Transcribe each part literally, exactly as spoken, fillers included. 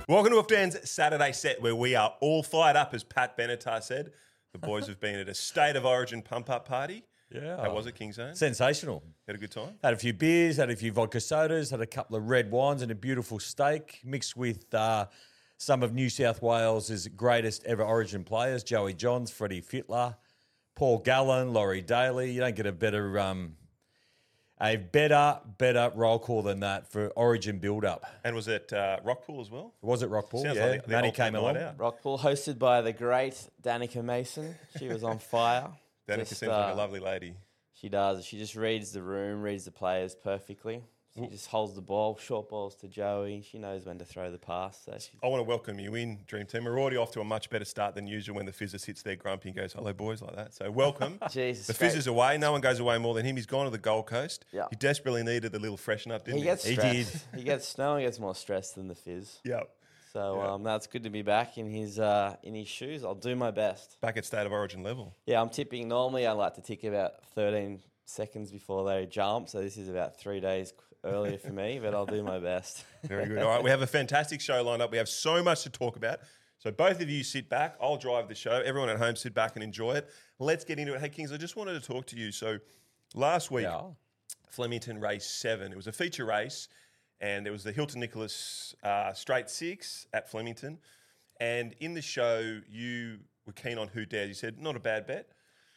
Welcome to Dan's Saturday set, where we are all fired up, as Pat Benatar said. The boys have been at a State of Origin pump-up party. Yeah. How was it, Kingzone? Sensational. Had a good time? Had a few beers, had a few vodka sodas, had a couple of red wines and a beautiful steak mixed with uh, some of New South Wales' greatest ever Origin players, Joey Johns, Freddie Fittler, Paul Gallen, Laurie Daly. You don't get a better um, a better, better roll call than that for Origin build-up. And was it uh, Rockpool as well? Was it Rockpool? Sounds Yeah, like the- the Maddie ultimate came night along. out. Rockpool, hosted by the great Danica Mason. She was on fire. Danica Just, seems like a uh, lovely lady. She does. She just reads the room, reads the players perfectly. She just holds the ball, short balls to Joey. She knows when to throw the pass. So she, I want to welcome you in, Dream Team. We're already off to a much better start than usual when the Fizzer sits there grumpy and goes, hello, boys, like that. So welcome. Jesus, the great. Fizzer's away. No one goes away more than him. He's gone to the Gold Coast. Yeah. He desperately needed a little freshen up, didn't he he? gets He stressed. did. He gets no one gets more stressed than the Fizz. Yeah. So Yeah. um, that's good to be back in his uh, in his shoes. I'll do my best. Back at State of Origin level. Yeah, I'm tipping. Normally, I like to tick about thirteen seconds before they jump. So this is about three days earlier for me, but I'll do my best. Very good. All right, we have a fantastic show lined up. We have so much to talk about. So both of you sit back. I'll drive the show. Everyone at home sit back and enjoy it. Let's get into it. Hey, Kings, I just wanted to talk to you. So last week, Yeah. Flemington race seven. It was a feature race, and there was the Hilton Nicholas uh, straight six at Flemington. And in the show, you were keen on Who Dares. You said, not a bad bet.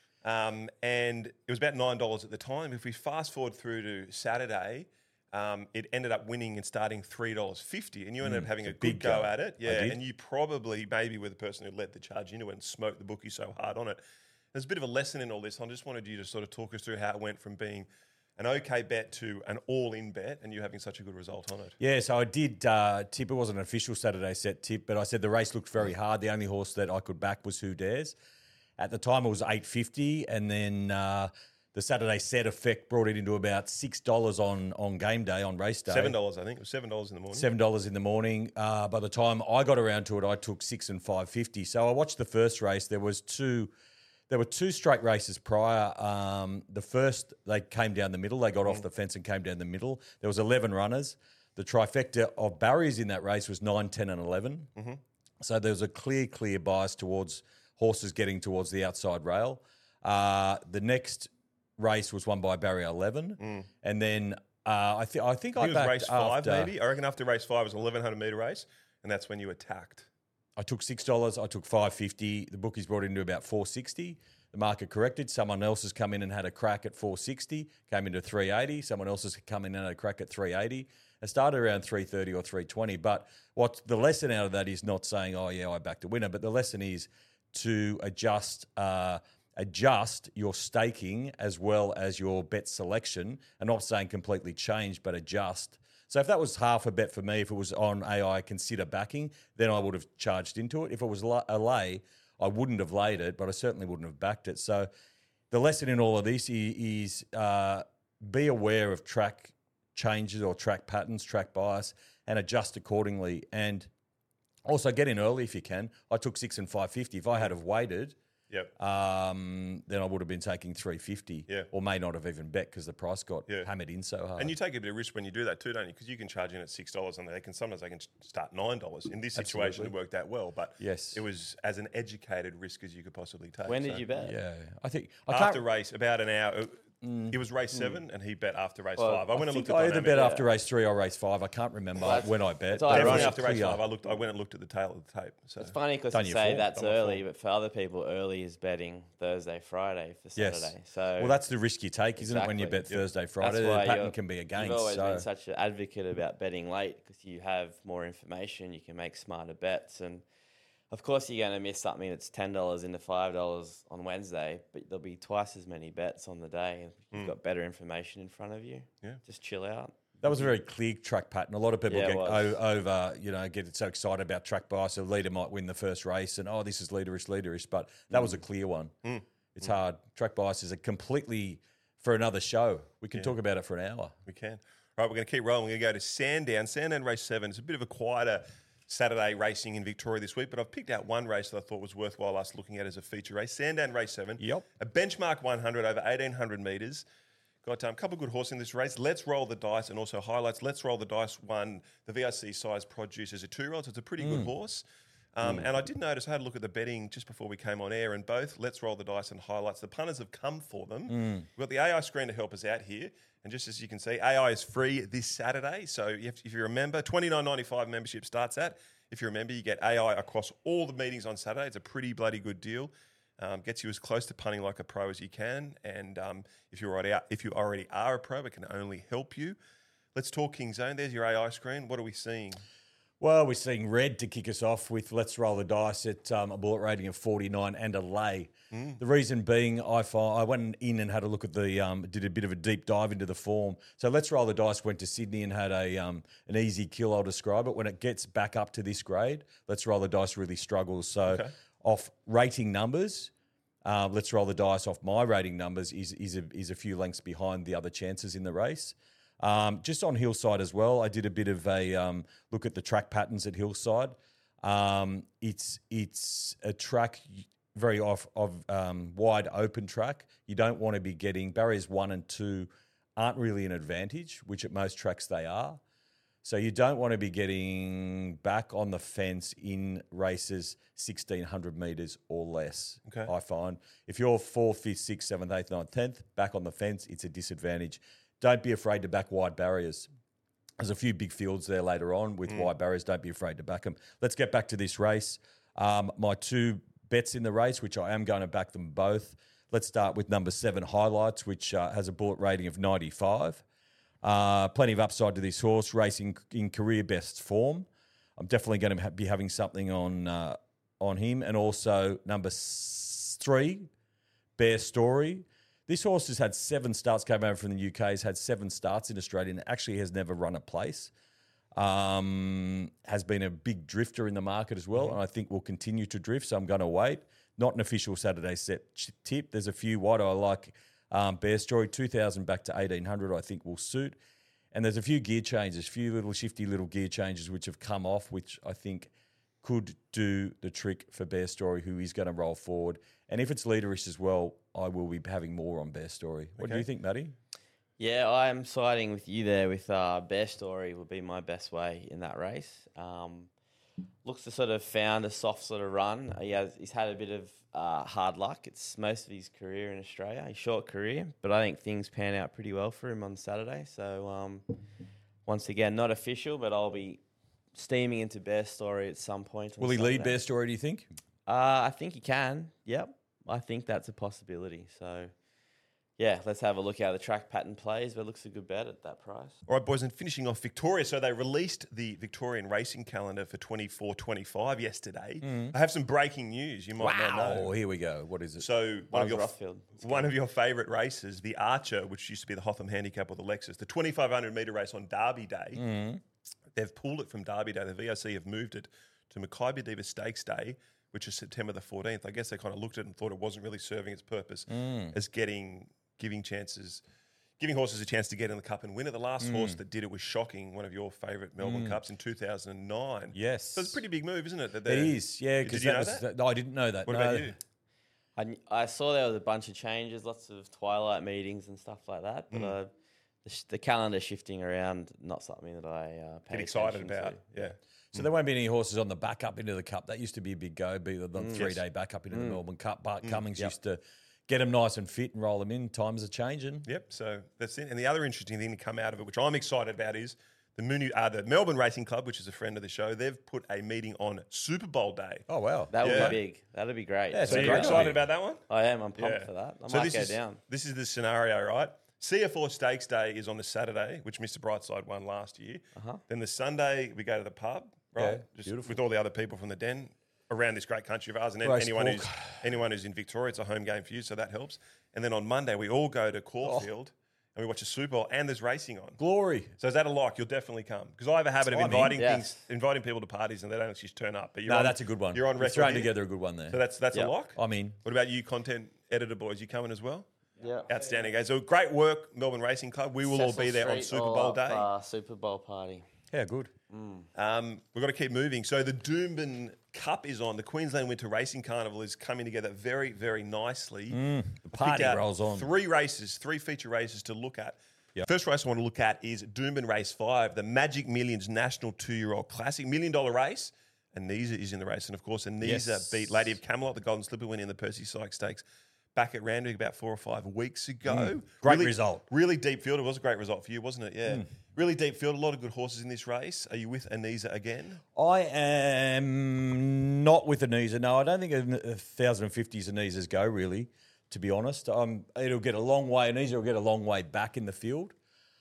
Um, and it was about nine dollars at the time. If we fast forward through to Saturday, um, it ended up winning and starting three dollars fifty. And you ended up having a, a good big go go. at it. I Yeah, did. and you probably maybe were the person who led the charge into it and smoked the bookie so hard on it. There's a bit of a lesson in all this. I just wanted you to sort of talk us through how it went from being an okay bet to an all-in bet and you having such a good result on it. Yeah, so I did uh, tip. It wasn't an official Saturday set tip, but I said the race looked very hard. The only horse that I could back was Who Dares. At the time, it was eight fifty, and then uh, the Saturday set effect brought it into about six dollars on on game day, on race day. Seven dollars, I think. It was seven dollars in the morning. Seven dollars in the morning. Uh, by the time I got around to it, I took six and five fifty. So I watched the first race. There was two. There were two straight races prior. Um, the first, they came down the middle. They got off the fence and came down the middle. There was eleven runners. The trifecta of barriers in that race was nine, ten, and eleven. Mm-hmm. So there was a clear, clear bias towards horses getting towards the outside rail. Uh, the next race was won by barrier eleven. And then uh, I, th- I think I, I think it was backed race five, after- maybe. I reckon after race five, it was an eleven hundred metre race, and that's when you attacked. I took six dollars. I took five fifty. The bookies brought it into about four sixty. The market corrected. Someone else has come in and had a crack at four sixty. Came into three eighty. Someone else has come in and had a crack at three eighty. It started around three thirty or three twenty. But what the lesson out of that is not saying, "Oh yeah, I backed a winner," but the lesson is to adjust. Uh, adjust your staking as well as your bet selection. I'm not saying completely change, but adjust. So if that was half a bet for me, if it was on A I consider backing, then I would have charged into it. If it was la- a lay, I wouldn't have laid it, but I certainly wouldn't have backed it. So the lesson in all of this is, is uh, be aware of track changes or track patterns, track bias, and adjust accordingly. And also get in early if you can. I took six and five fifty. If I had have waited, Yep. um, then I would have been taking three fifty, Yeah. or may not have even bet because the price got Yeah. hammered in so hard. And you take a bit of risk when you do that too, don't you? Because you can charge in at six dollars, and they can sometimes they can start nine dollars. In this situation, Absolutely. it worked out well, but Yes. it was as an educated risk as you could possibly take. When So did you bet? yeah, I think I After can't. race, about an hour. It was race seven, and he bet after race Well, five. I I went and think looked at I either dynamic. bet Yeah. after race three or race five. I can't remember Well, that's- when I bet. it's but it Definitely was after race clear. five, I looked. I went and looked at the tail of the tape. So It's funny because Done you your say form. that's Done my early, form. but for other people, early is betting Thursday, Friday for Yes. Saturday. So Well, that's the risk you take, isn't it? When you bet Exactly. Thursday, that's Friday, the why pattern you're- can be against. You've always so. been such an advocate about betting late because you have more information, you can make smarter bets, and of course you're going to miss something that's ten dollars into five dollars on Wednesday, but there'll be twice as many bets on the day. You've got better information in front of you. Yeah. Just chill out. That was a very clear track pattern. A lot of people Yeah, it get was. o- over, you know, get so excited about track bias. A leader might win the first race, and oh, this is leaderish, leaderish. But that was a clear one. It's hard. Track bias is a completely for another show. We can talk about it for an hour. we can. All right, we're going to keep rolling. We're going to go to Sandown. Sandown race seven. It's a bit of a quieter Saturday racing in Victoria this week, but I've picked out one race that I thought was worthwhile us looking at as a feature race. Sandown race seven. Yep. A benchmark one hundred over eighteen hundred metres. Got um, a couple of good horses in this race. Let's Roll the Dice and also highlights. Let's Roll the Dice won the V R C size produce as a two-year-old, so it's a pretty Mm. good horse. Um, And I did notice, I had a look at the betting just before we came on air, and both Let's Roll the Dice and highlights, the punters have come for them. Mm. We've got the A I screen to help us out here. And just as you can see, A I is free this Saturday. So you have to, if you remember, twenty-nine ninety-five membership starts at. If you remember, you get A I across all the meetings on Saturday. It's a pretty bloody good deal. Um, gets you as close to punting like a pro as you can. And um, if, you're already, if you already are a pro, it can only help you. Let's talk King Zone. There's your A I screen. What are we seeing? Well, we're seeing red to kick us off with Let's Roll the Dice at um, a bullet rating of forty-nine and a lay. Mm. The reason being, I find, I went in and had a look at the, um, did a bit of a deep dive into the form. So Let's Roll the Dice went to Sydney and had a um, an easy kill, I'll describe it. When it gets back up to this grade, Let's Roll the Dice really struggles. So Okay. off rating numbers, uh, Let's Roll the Dice off my rating numbers is is a, is a few lengths behind the other chances in the race. Um, just on Hillside as well, I did a bit of a um, look at the track patterns at Hillside. Um, it's it's a track very off of um, wide open track. You don't want to be getting barriers one and two aren't really an advantage, which at most tracks they are. So you don't want to be getting back on the fence in races sixteen hundred metres or less. Okay. I find if you're fourth, fifth, sixth, seventh, eighth, ninth, tenth back on the fence, it's a disadvantage. Don't be afraid to back wide barriers. There's a few big fields there later on with wide barriers. Don't be afraid to back them. Let's get back to this race. Um, my two bets in the race, which I am going to back them both. Let's start with number seven, Highlights, which uh, has a bullet rating of ninety-five. Uh, plenty of upside to this horse, racing in career best form. I'm definitely going to ha- be having something on uh, on him. And also number s- three, Bear Story. This horse has had seven starts, came over from the U K, has had seven starts in Australia and actually has never run a place. Um, has been a big drifter in the market as well, mm-hmm. and I think will continue to drift, so I'm going to wait. Not an official Saturday set tip. There's a few wide I like. Um, Bear Story, two thousand back to eighteen hundred, I think will suit. And there's a few gear changes, a few little shifty little gear changes which have come off, which I think could do the trick for Bear Story, who is going to roll forward. And if it's leaderish as well, I will be having more on Bear Story. What Okay. do you think, Matty? Yeah, I'm siding with you there with uh, Bear Story would be my best way in that race. Um, looks to sort of found a soft sort of run. He has, he's had a bit of uh, hard luck. It's most of his career in Australia, a short career, but I think things pan out pretty well for him on Saturday. So um, once again, not official, but I'll be steaming into Bear Story at some point. on Will he lead Saturday. Bear Story, do you think? Uh, I think he can. Yep. I think that's a possibility. So, yeah, let's have a look how the track pattern plays, but it looks a good bet at that price. All right, boys, and finishing off Victoria. So they released the Victorian racing calendar for twenty-four twenty-five yesterday. I have some breaking news you might not know. Oh, here we go. What is it? So one of, Buzz your, Rothfield. one of your favourite races, the Archer, which used to be the Hotham Handicap or the Lexus, the twenty-five hundred metre race on Derby Day, they've pulled it from Derby Day. The V R C have moved it to Mackay Diva Stakes Day, which is September the fourteenth. I guess they kind of looked at it and thought it wasn't really serving its purpose as getting, giving chances, giving horses a chance to get in the cup and win it. The last horse that did it was Shocking, one of your favourite Melbourne Cups in two thousand nine. Yes. So it's a pretty big move, isn't it? That It they're- is, yeah. Did Because you that know was. that? No, I didn't know that. What no. about you? I, kn- I saw there was a bunch of changes, lots of twilight meetings and stuff like that, but uh, the, sh- the calendar shifting around, not something that I uh, pay Get excited attention about, to. yeah. So there won't be any horses on the back up into the Cup. That used to be a big go, be the Mm. three-day back up into the Melbourne Cup. But Cummings used to get them nice and fit and roll them in. Times are changing. Yep, so that's it. And the other interesting thing to come out of it, which I'm excited about, is the, Mooney, uh, the Melbourne Racing Club, which is a friend of the show, they've put a meeting on Super Bowl Day. Oh, wow. That would Yeah. be big. That'd be great. Yeah, So That's you're great excited idea. about that one? I am. I'm pumped Yeah. for that. I So might this go is, down. This is the scenario, right? C F four Stakes Day is on the Saturday, which Mister Brightside won last year. Uh-huh. Then the Sunday, we go to the pub, right? Yeah, Just beautiful. with all the other people from the Den around this great country of ours. And then Roast anyone pork. who's, anyone who's in Victoria, it's a home game for you, so that helps. And then on Monday, we all go to Caulfield and we watch a Super Bowl and there's racing on. Glory. So is that a like? You'll definitely come. Because I have a habit of I'm in. inviting Yes. things, inviting people to parties and they don't actually turn up. But you're No, on, that's a good one. You're on We've record thrown here. together a good one there. So that's that's Yeah. a lock? I mean, What about you, content editor boys? You coming as well? Yeah. Outstanding, guys. So great work, Melbourne Racing Club. We will all be Cecil there on Street Super all Bowl up, day. Uh, Super Bowl party. Yeah, good. Um, we've got to keep moving. So the Doomben Cup is on. The Queensland Winter Racing Carnival is coming together very, very nicely. The Picked party out rolls on. Three races, three feature races to look at. Yep. First race I want to look at is Doomben Race five, the Magic Millions National Two-Year-Old Classic, million dollar race. Anisa is in the race. And, of course, Anisa Yes. beat Lady of Camelot, the Golden Slipper winner in the Percy Sykes Stakes, back at Randwick about four or five weeks ago. Great really, result. Really deep field. It was a great result for you, wasn't it? Yeah. Mm. Really deep field. A lot of good horses in this race. Are you with Anisa again? I am not with Anisa. No, I don't think a one thousand fifties Anisas go, really, to be honest. Um, it'll get a long way. Anisa will get a long way back in the field.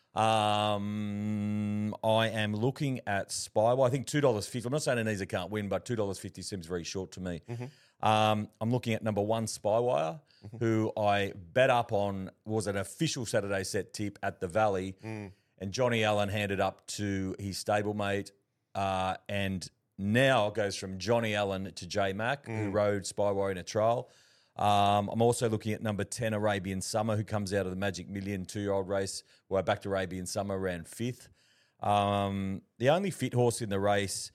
Um, I am looking at Spyway. I think two dollars fifty. I'm not saying Anisa can't win, but two dollars fifty seems very short to me. Mm-hmm. Um, I'm looking at number one, Spywire, Mm-hmm. who I bet up on, was an official Saturday set tip at the Valley. Mm. And Johnny Allen handed up to his stablemate, uh, and now goes from Johnny Allen to J Mac, Mm. who rode Spywire in a trial. Um, I'm also looking at number ten, Arabian Summer, who comes out of the Magic Million two-year-old race, where I backed Arabian Summer, ran fifth. Um, the only fit horse in the race,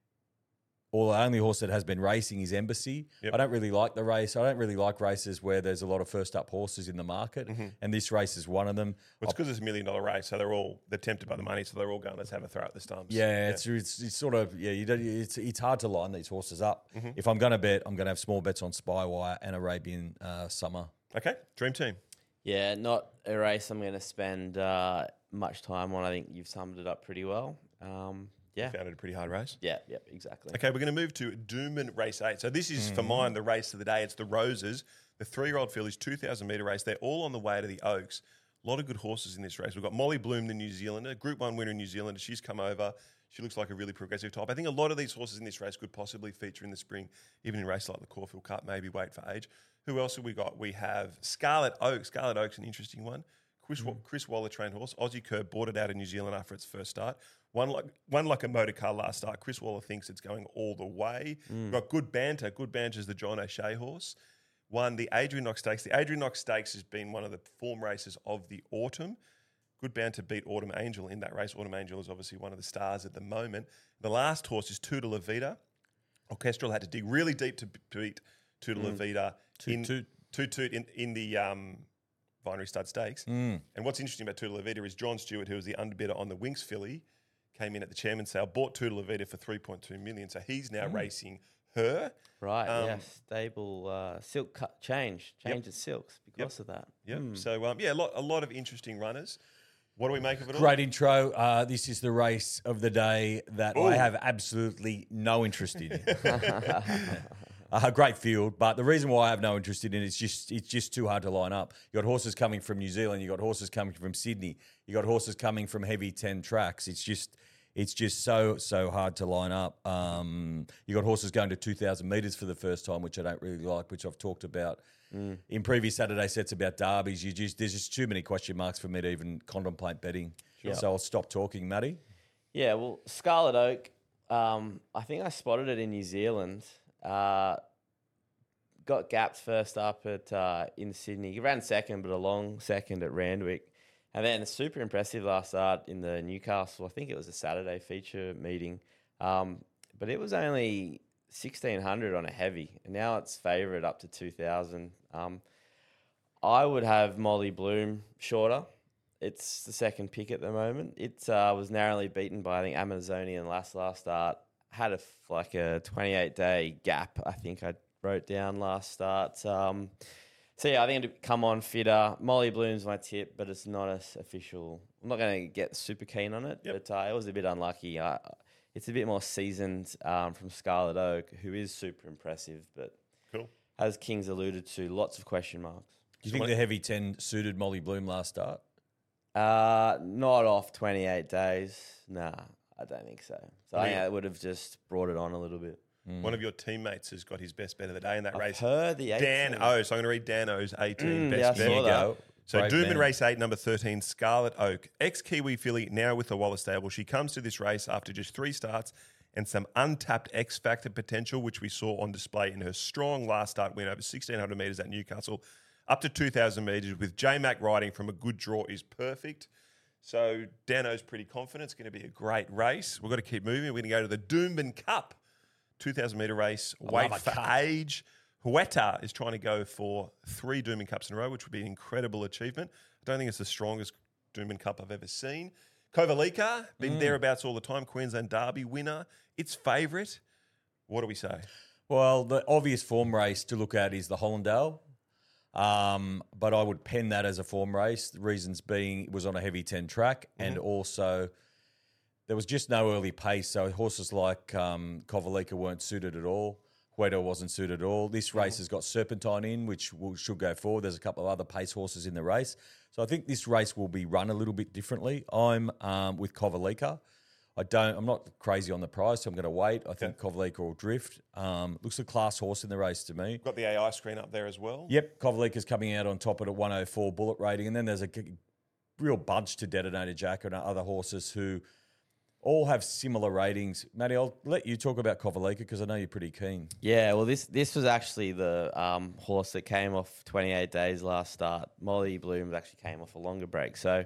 or the only horse that has been racing, is Embassy. Yep. I don't really like the race. I don't really like races where there's a lot of first-up horses in the market, and this race is one of them. Well, it's because it's a million dollar race, so they're all they're tempted by the money, so they're all going, let's have a throw at the stumps. Yeah, It's, it's it's sort of yeah. You don't, it's it's hard to line these horses up. If I'm going to bet, I'm going to have small bets on Spywire and Arabian uh, Summer. Okay, dream team. Yeah, not a race I'm going to spend uh, much time on. I think you've summed it up pretty well. Um, yeah. Found it a pretty hard race. Yeah, yeah, exactly. Okay, we're going to move to Doomben Race eight. So this is, for mine, the race of the day. It's the Roses, the three-year-old fillies, two thousand metre race. They're all on the way to the Oaks. A lot of good horses in this race. We've got Molly Bloom, the New Zealander, Group one winner in New Zealand. She's come over. She looks like a really progressive type. I think a lot of these horses in this race could possibly feature in the spring, even in races like the Caulfield Cup, maybe wait for age. Who else have we got? We have Scarlet Oak. Scarlet Oak's an interesting one. Chris, mm. Chris Waller trained horse. Aussie Curb bought it out of New Zealand after its first start. One like one like a motor car last start. Chris Waller thinks it's going all the way. Mm. We've got Good Banter. Good Banter is the John O'Shea horse. Won the Adrian Knox Stakes. The Adrian Knox Stakes has been one of the form races of the autumn. Good Banter beat Autumn Angel in that race. Autumn Angel is obviously one of the stars at the moment. The last horse is Tutor La Vida. Orchestral had to dig really deep to beat Tutor La Vida in, Toot Toot Toot in, in the um, Vinery Stud Stakes. Mm. And what's interesting about Tutor La Vida is John Stewart, who was the underbidder on the Winx filly, came in at the chairman's sale, bought Tutor La Vida for three point two million dollars. So he's now Mm. racing her. Right, Um, yeah, stable uh, silk cut change, change of silks because of that. Yep. Mm. So, um, yeah, a lot, a lot of interesting runners. What do we make of it all? Great intro. Uh, this is the race of the day that Ooh. I have absolutely no interest in. uh, great field, but the reason why I have no interest in it is just it's just too hard to line up. You got horses coming from New Zealand. You got horses coming from Sydney. You got horses coming from heavy ten tracks. It's just it's just so so hard to line up. Um, you got horses going to two thousand metres for the first time, which I don't really like, which I've talked about. Mm. In previous Saturday sets about derbies, you just there's just too many question marks for me to even contemplate betting. Sure. So I'll stop talking, Matty. Yeah, well, Scarlet Oak, um, I think I spotted it in New Zealand. Uh, got gapped first up at uh, in Sydney. He ran second, but a long second at Randwick. And then super impressive last start in the Newcastle. I think it was a Saturday feature meeting. Um, but it was only sixteen hundred on a heavy, and now it's favourite up to two thousand. Um, I would have Molly Bloom shorter. It's the second pick at the moment. It uh, was narrowly beaten by, I think, Amazonian last last start. Had a f- like a twenty-eight day gap, I think I wrote down last start. Um, so, yeah, I think it'd come on fitter. Molly Bloom's my tip, but it's not as official. I'm not going to get super keen on it, Yep. but uh, it was a bit unlucky. I, it's a bit more seasoned um, from Scarlet Oak, who is super impressive, but Cool. as King's alluded to, lots of question marks. Do you think the heavy ten suited Molly Bloom last start? Uh, not off twenty-eight days. Nah, I don't think so. So I think Yeah. that would have just brought it on a little bit. One of your teammates has got his best bet of the day in that I've race. heard the Dan eighteen. O. So I'm going to read Dan O's eighteen Mm, best yeah, I bet. saw There you that. go. So Brave Doomben man. Race eight, number thirteen, Scarlet Oak. Ex-Kiwi filly, now with the Waller stable. She comes to this race after just three starts and some untapped X-Factor potential, which we saw on display in her strong last start win over sixteen hundred metres at Newcastle. Up to two thousand metres with J-Mac riding from a good draw is perfect. So Dano's pretty confident it's going to be a great race. We've got to keep moving. We're going to go to the Doomben Cup, two thousand metre race. I Wait love a for cup. age. Huerta is trying to go for three Doomben Cups in a row, which would be an incredible achievement. I don't think it's the strongest Doomben Cup I've ever seen. Kovalica, been Mm. thereabouts all the time. Queensland Derby winner. Its favourite. What do we say? Well, the obvious form race to look at is the Hollandale. Um, but I would pen that as a form race. The reasons being it was on a heavy ten track and also there was just no early pace. So horses like um, Kovalica weren't suited at all. Huerta wasn't suited at all. This race has got Serpentine in, which will, should go forward. There's a couple of other pace horses in the race. So I think this race will be run a little bit differently. I'm um, with Kovalica. I don't. I'm not crazy on the price, so I'm going to wait. I think Kovalica will drift. Um, looks a class horse in the race to me. Got the A I screen up there as well. Yep, Kovalica's coming out on top at a one oh four bullet rating, and then there's a g- real bunch to Detonator Jack and other horses who all have similar ratings. Matty, I'll let you talk about Kovalica because I know you're pretty keen. Yeah, well, this this was actually the um, horse that came off twenty-eight days last start. Molly Bloom actually came off a longer break. So,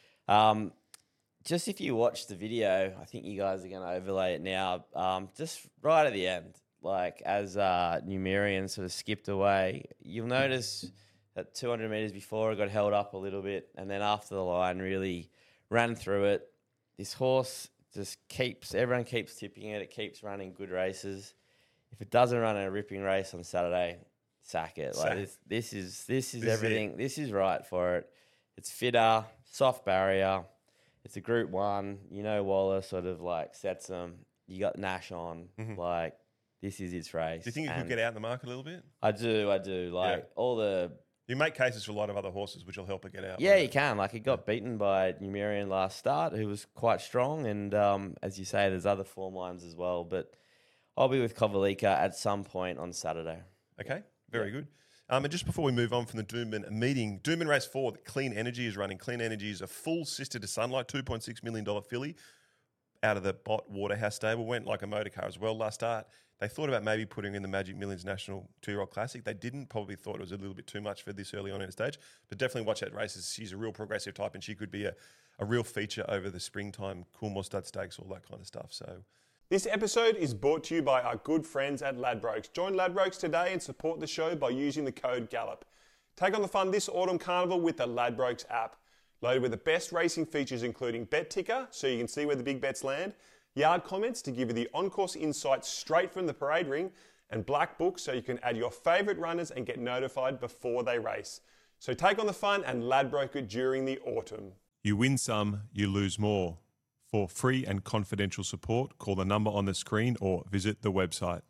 um, just if you watch the video, I think you guys are going to overlay it now. Um, just right at the end, like as uh, Numerian sort of skipped away, you'll notice that two hundred metres before it got held up a little bit, and then after the line really ran through it. This horse just keeps, everyone keeps tipping it. It keeps running good races. If it doesn't run a ripping race on Saturday, sack it. Like Sack. this, this is this is This is everything. This is right for it. It's fitter, soft barrier. It's a Group One. You know, Waller sort of like sets them. You got Nash on. Like this is its race. Do you think you could And get out in the market a little bit? I do. I do. Like Yeah. all the. You make cases for a lot of other horses, which will help it get out. Yeah, won't you it? can. Like, it got beaten by Numerian last start, who was quite strong. And um, as you say, there's other form lines as well. But I'll be with Kovalica at some point on Saturday. Okay, very good. Um, and just before we move on from the Doomben meeting, Doomben Race four, Clean Energy is running. Clean Energy is a full sister to Sunlight, two point six million dollars filly out of the Bott Waterhouse stable. Went like a motor car as well last start. They thought about maybe putting in the Magic Millions National two-year-old Classic. They didn't. Probably thought it was a little bit too much for this early on in the stage. But definitely watch that race. She's a real progressive type and she could be a, a real feature over the springtime Coolmore Stud Stakes, all that kind of stuff. So This episode is brought to you by our good friends at Ladbrokes. Join Ladbrokes today and support the show by using the code GALLOP. Take on the fun this autumn carnival with the Ladbrokes app. Loaded with the best racing features including Bet Ticker, so you can see where the big bets land, Yard Comments to give you the on-course insights straight from the parade ring, and Black Book so you can add your favourite runners and get notified before they race. So take on the fun and Ladbroke it during the autumn. you win some, you lose more. For free and confidential support, call the number on the screen or visit the website.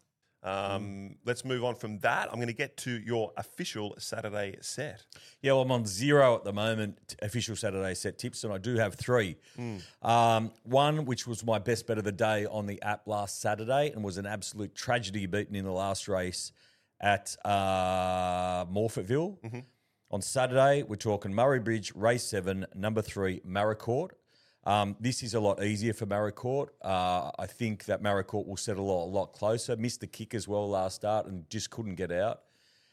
Um, let's move on from that. I'm going to get to your official Saturday set. Yeah, well, I'm on zero at the moment, official Saturday set tips, and I do have three. Um, one, which was my best bet of the day on the app last Saturday and was an absolute tragedy beaten in the last race at uh, Morfettville. On Saturday, we're talking Murray Bridge, race seven, number three, Maricourt. Um, this is a lot easier for Maricourt. Uh, I think that Maricourt will settle a lot, a lot closer. Missed the kick as well last start and just couldn't get out.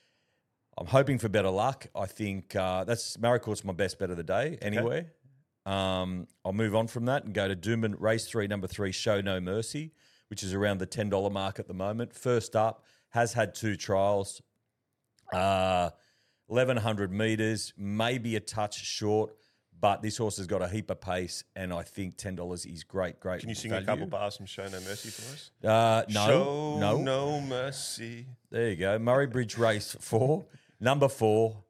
I'm hoping for better luck. I think uh, that's Maricourt's my best bet of the day anyway. Um, I'll move on from that and go to Doomben race three, number three, Show No Mercy, which is around the ten dollars mark at the moment. First up, has had two trials, uh, eleven hundred metres, maybe a touch short. But this horse has got a heap of pace, and I think ten dollars is great, great Can you sing value. a couple bars from Show No Mercy for us? Uh, no, Show no. no mercy. There you go. Murray Bridge race four. Number four.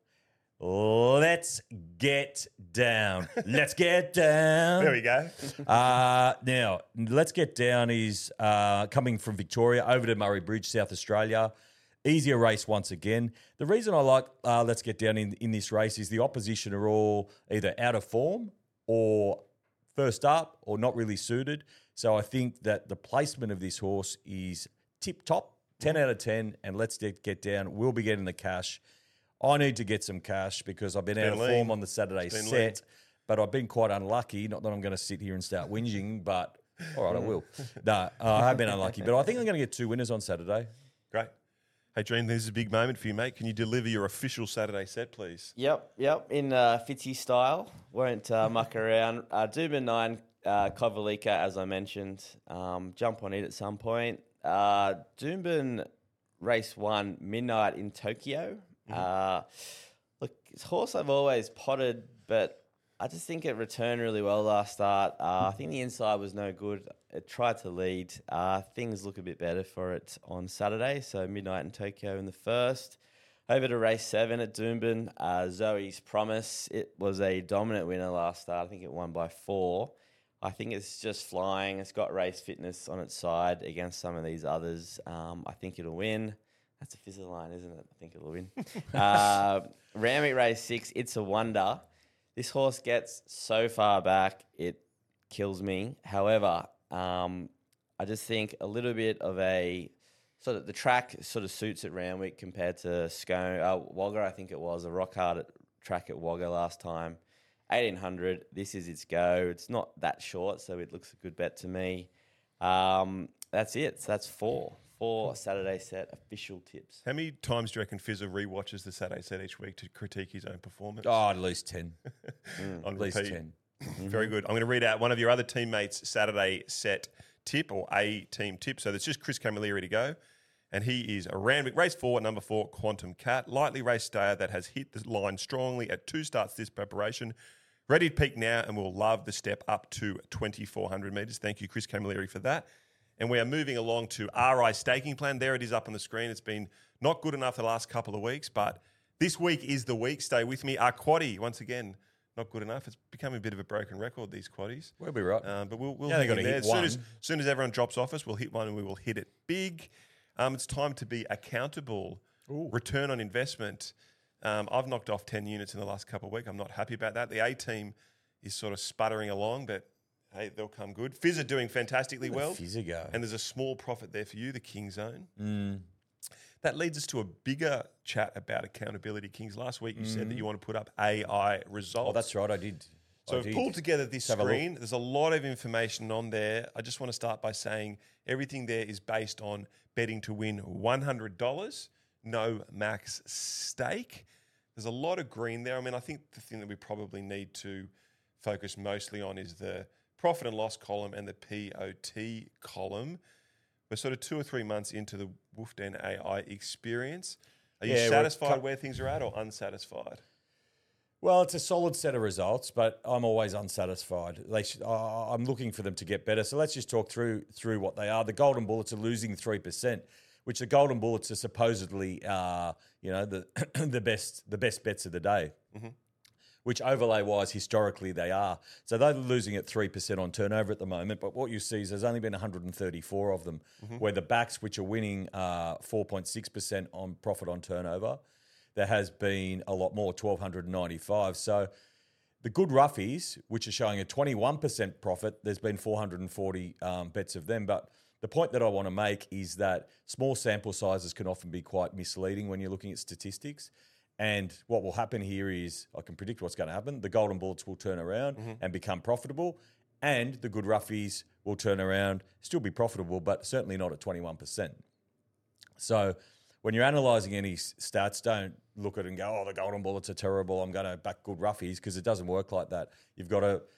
Let's get down. Let's get down. There we go. Uh, now, Let's Get Down is uh, coming from Victoria over to Murray Bridge, South Australia. Easier race once again. The reason I like uh, Let's Get Down in, in this race is the opposition are all either out of form or first up or not really suited. So I think that the placement of this horse is tip-top, ten out of ten, and Let's Get Down will be getting the cash. I need to get some cash because I've been, been out of lean. form on the Saturday It's been set, lean. but I've been quite unlucky. Not that I'm going to sit here and start whinging, but all right, I will. No, uh, I have been unlucky, but I think I'm going to get two winners on Saturday. Great. Hey, Dream, this is a big moment for you, mate. Can you deliver your official Saturday set, please? Yep, yep. In uh, Fitzy style, won't uh, muck around. Uh, Doomben nine, uh, Kovalika, as I mentioned. Um, jump on it at some point. Uh, Doomben race one, Midnight in Tokyo. Mm-hmm. Uh, look, it's a horse I've always potted, but I just think it returned really well last start. Uh, I think the inside was no good. It tried to lead. Uh, things look a bit better for it on Saturday. So Midnight in Tokyo in the first. Over to race seven at Doomben. Uh, Zoe's Promise. It was a dominant winner last start. I think it won by four. I think it's just flying. It's got race fitness on its side against some of these others. Um, I think it'll win. That's a fizzle line, isn't it? I think it'll win. uh, Randwick race six. It's a wonder. This horse gets so far back, it kills me. However, um, I just think a little bit of a sort of the track sort of suits at Randwick compared to Scone, uh, Wagga. I think it was a rock hard track at Wagga last time. eighteen hundred. This is its go. It's not that short, so it looks a good bet to me. Um, that's it. So that's four. Four Saturday set official tips. How many times do you reckon Fizzer rewatches the Saturday set each week to critique his own performance? Oh, at least ten. mm. On At least repeat. ten. Very good. I'm going to read out one of your other teammates' Saturday set tip or a team tip. So it's just Chris Camilleri to go. And he is a Randwick race four, number four, Quantum Cat. Lightly raced stayer that has hit the line strongly at two starts this preparation. Ready to peak now and will love the step up to twenty-four hundred metres. Thank you, Chris Camilleri, for that. And we are moving along to R I Staking Plan. There it is up on the screen. It's been not good enough the last couple of weeks, but this week is the week. Stay with me. Our quaddie, once again, not good enough. It's becoming a bit of a broken record, these quaddies. We'll be right. Um, but we'll, we'll Yeah, they hang gotta in there. hit As soon one. as, soon as everyone drops off us, we'll hit one and we will hit it big. Um, it's time to be accountable. Ooh. Return on investment. Um, I've knocked off ten units in the last couple of weeks. I'm not happy about that. The A team is sort of sputtering along, but hey, they'll come good. Fizz are doing fantastically well. Fizz are go. And there's a small profit there for you, the King Zone. Mm. That leads us to a bigger chat about accountability, Kings. Last week you mm. said that you want to put up A I results. Oh, that's right, I did. So I I've did. pulled together this Let's have a screen. There's a lot of information on there. I just want to start by saying everything there is based on betting to win one hundred dollars, no max stake. There's a lot of green there. I mean, I think the thing that we probably need to focus mostly on is the profit and loss column and the P O T column. We're sort of two or three months into the Wolfden A I experience. Are you Yeah, we're satisfied cu- where things are at or unsatisfied? Well, it's a solid set of results, but I'm always unsatisfied. They should, uh, I'm looking for them to get better. So let's just talk through through what they are. The Golden Bullets are losing three percent, which the Golden Bullets are supposedly, uh, you know, the the best the best bets of the day. Mm-hmm. Which overlay-wise, historically, they are. So they're losing at three percent on turnover at the moment, but what you see is there's only been one hundred thirty-four of them, mm-hmm. where the backs, which are winning uh, four point six percent on profit on turnover, there has been a lot more, one thousand two hundred ninety-five. So the good roughies, which are showing a twenty-one percent profit, there's been four hundred forty um, bets of them. But the point that I want to make is that small sample sizes can often be quite misleading when you're looking at statistics. And what will happen here is, I can predict what's going to happen. The Golden Bullets will turn around mm-hmm. and become profitable, and the good roughies will turn around, still be profitable, but certainly not at twenty-one percent. So when you're analysing any s- stats, don't look at it and go, oh, the Golden Bullets are terrible, I'm going to back good roughies, because it doesn't work like that. You've got to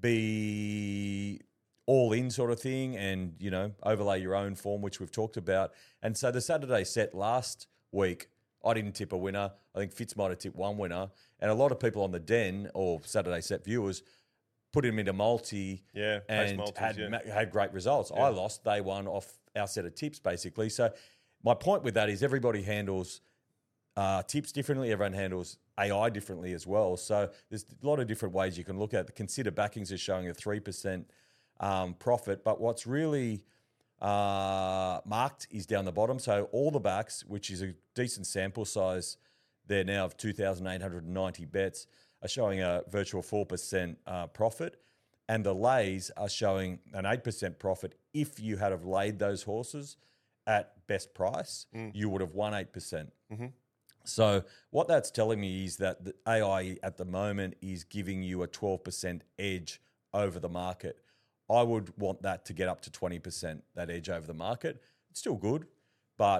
be all in sort of thing and, you know, overlay your own form, which we've talked about. And so the Saturday set last week, I didn't tip a winner. I think Fitz might have tipped one winner. And a lot of people on the Den or Saturday set viewers put him into multi Yeah, pace and multis, had, yeah. ma- had great results. I lost. They won off our set of tips, basically. So my point with that is everybody handles uh, tips differently. Everyone handles A I differently as well. So there's a lot of different ways you can look at it. Consider Backings is showing a three percent um, profit. But what's really... Uh, marked is down the bottom. So all the backs, which is a decent sample size there now of two thousand eight hundred ninety bets, are showing a virtual four percent uh, profit. And the lays are showing an eight percent profit. If you had have laid those horses at best price, mm. you would have won eight percent. Mm-hmm. So what that's telling me is that the A I at the moment is giving you a twelve percent edge over the market. I would want that to get up to twenty percent, that edge over the market. It's still good, but you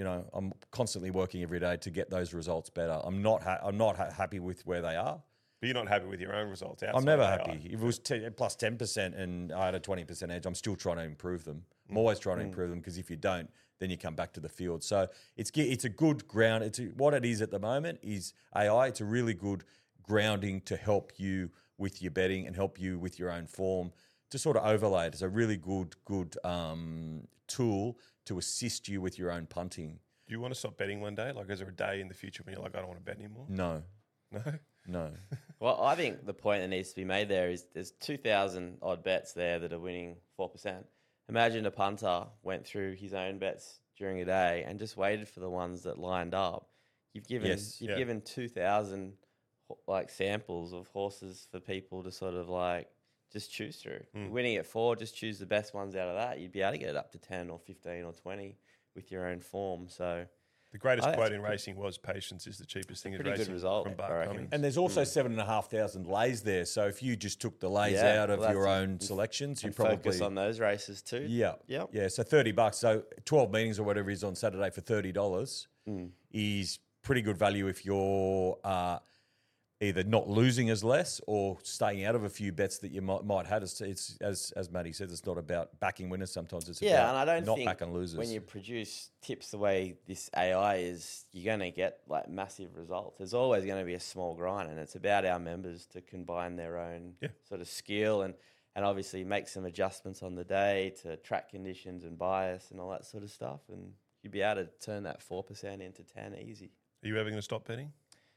you know, I'm constantly working every day to get those results better. I'm not ha- I'm not ha- happy with where they are. But you're not happy with your own results. I'm never outside A I. happy. If it was t- plus ten percent and I had a twenty percent edge, I'm still trying to improve them. I'm always trying to improve them because if you don't, then you come back to the field. So it's ge- it's a good ground. It's a, what it is at the moment is A I. It's a really good grounding to help you with your betting and help you with your own form. To sort of overlay it, it's a really good good um, tool to assist you with your own punting. Do you want to stop betting one day? Like, is there a day in the future when you're like, I don't want to bet anymore? No, No? no. Well, I think the point that needs to be made there is there's two thousand odd bets there that are winning four percent. Imagine a punter went through his own bets during a day and just waited for the ones that lined up. You've given Yes, you've yeah. given two thousand like samples of horses for people to sort of like just choose through. Mm. You're winning at four, just choose the best ones out of that. You'd be able to get it up to ten or fifteen or twenty with your own form. So The greatest Oh, quote that's in pretty- racing was patience is the cheapest thing in pretty good racing result, from Bart I reckon. Cummings. And there's also seven and a half thousand lays there. So if you just took the lays Yeah, out of well, your that's- own selections, you and probably focus on those races too. yeah, Yep. yeah. So thirty bucks. So twelve meetings or whatever is on Saturday for thirty dollars Mm. is pretty good value if you're uh, either not losing as less or staying out of a few bets that you might might have. It's, it's as as Matty says, it's not about backing winners. Sometimes it's Yeah, about and I don't not think backing losers. when you produce tips the way this A I is, you're going to get like massive results. There's always going to be a small grind, and it's about our members to combine their own Yeah. sort of skill and and obviously make some adjustments on the day to track conditions and bias and all that sort of stuff, and you'd be able to turn that four percent into ten easy. Are you ever going to stop betting?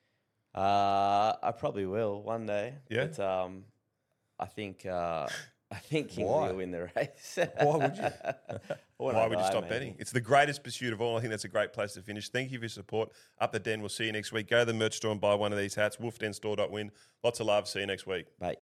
Uh, I probably will one day. Yeah? But um, I think uh, I think Kingsley Why? will win the race. Why would you? When Why I would you die, stop maybe. betting? It's the greatest pursuit of all. I think that's a great place to finish. Thank you for your support. Up the Den. We'll see you next week. Go to the merch store and buy one of these hats. wolf den store dot win. Lots of love. See you next week. Bye.